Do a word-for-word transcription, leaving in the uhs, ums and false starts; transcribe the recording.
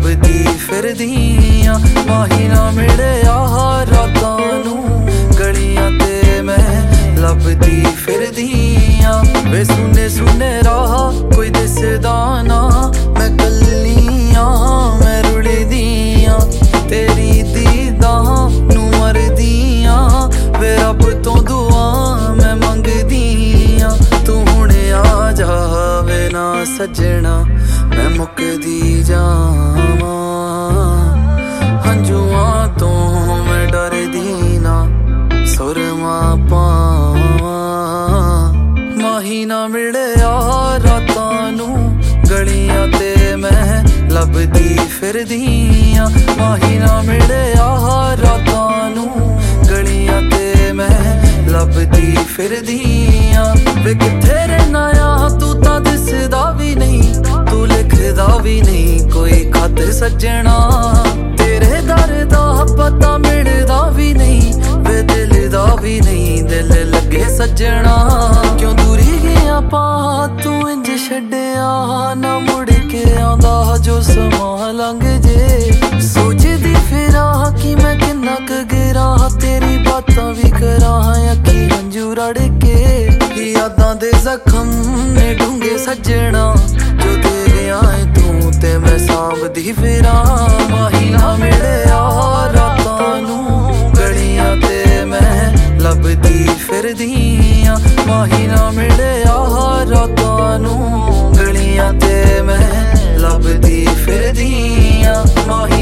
ਲੱਭਦੀ ਫਿਰਦੀਆਂ। ਮਾਹੀ ਨਾ ਮਿਲਿਆ ਰਾਤਾਂ ਨੂੰ ਗਲੀਆਂ ਤੇ ਮੈਂ ਲੱਭਦੀ ਫਿਰਦੀਆਂ। ਵੇ ਸੁਨੇ ਸੁਨੇ ਰਾਹ ਕੋਈ ਦਿਸਦਾ ਨਾ, ਮੈਂ ਕੱਲੀਆਂ ਮੈਂ ਰੁਲਦੀਆਂ। ਤੇਰੀ ਦੀਦਾਂ ਨੂੰ ਮਰਦੀਆਂ, ਵੇ ਰੱਬ ਤੋਂ ਦੁਆ ਮੈਂ ਮੰਗਦੀਆਂ। ਤੂੰ ਹੁਣ ਆ ਜਾਵੇ ਨਾ ਸੱਜਣਾ, ਮੈਂ ਮੁੱਕਦੀ ਜਾਵਾਂ। ਹੰਝੂਆਂ ਤੋਂ ਮੈਂ ਡਰਦੀ ਨਾ ਸੁਰਮਾ ਪਾਵਾਂ। ਮਾਹੀ ਨਾ ਮਿਲਿਆ ਰਾਤਾਂ ਨੂੰ ਗਲੀਆਂ ਤੇ ਮੈਂ ਲੱਭਦੀ ਫਿਰਦੀਆਂ। ਮਾਹੀ ਨਾ ਮਿਲਿਆ ਰਾਤਾਂ ਨੂੰ ਗਲੀਆਂ ਤੇ ਮੈਂ ਲੱਭਦੀ ਫਿਰਦੀਆਂ। ਵੇ ਕਿੱਥੇ ਰਹਿਣਾ ਆ ਤੂੰ ਤਾਂ ਦਿਸਦਾ ਵੀ ਨਹੀਂ, ਤੂੰ ਲਿਖਦਾ ਵੀ ਨਹੀਂ ਕੋਈ ਖਤ ਸੱਜਣਾ। ਤੇਰੇ ਦਰ ਦਾ ਪਤਾ ਮਿਲਦਾ ਵੀ ਨਹੀਂ, ਵੇ ਦਿਲ ਦਾ ਵੀ ਨਹੀਂ ਦਿਲ ਲੱਗੇ ਸੱਜਣਾ। ਕਿਉਂ ਦੂਰੀ ਗਿਆ ਪਾ ਤੂੰ ਇੰਝ ਛੱਡਿਆ, ਨਾ ਮੁੜ ਕੇ ਆਉਂਦਾ ਜੋ ਸਮਾਂ ਲੰਘ ਜੇ। ਸੋਚਦੀ ਫਿਰਾਂ ਕਿ ਮੈਂ ਕਿੰਨਾ ਕੁ ਗਿਰਾਂ, ਤੇਰੀ ਬਾਤਾਂ ਵੀ ਕਰਾਂ ਅੱਖੀ ਹੰਝੂ ਰੜ ਕੇ। ਯਾਦਾਂ ਦੇ ਜ਼ਖਮ ਨੇ ਡੂੰਘੇ ਸੱਜਣਾ, ਜੋ ਦੇ ਗਿਆ ਏ ਤੂੰ ਤੇ ਮੈਂ ਸਾਂਭਦੀ ਫਿਰਾਂ। ਮਾਹੀ ਨਾ ਮਿਲਿਆ ਰਾਤਾਂ ਨੂੰ ਗਲੀਆਂ ਤੇ ਮੈਂ ਲੱਭਦੀ ਫਿਰਦੀਆਂ। ਮਾਹੀ ਨਾ ਮਿਲਿਆ ਰਾਤਾਂ ਨੂੰ ਗਲੀਆਂ ਤੇ ਮੈਂ ਲੱਭਦੀ ਫਿਰਦੀਆਂ। ਮਾਹੀ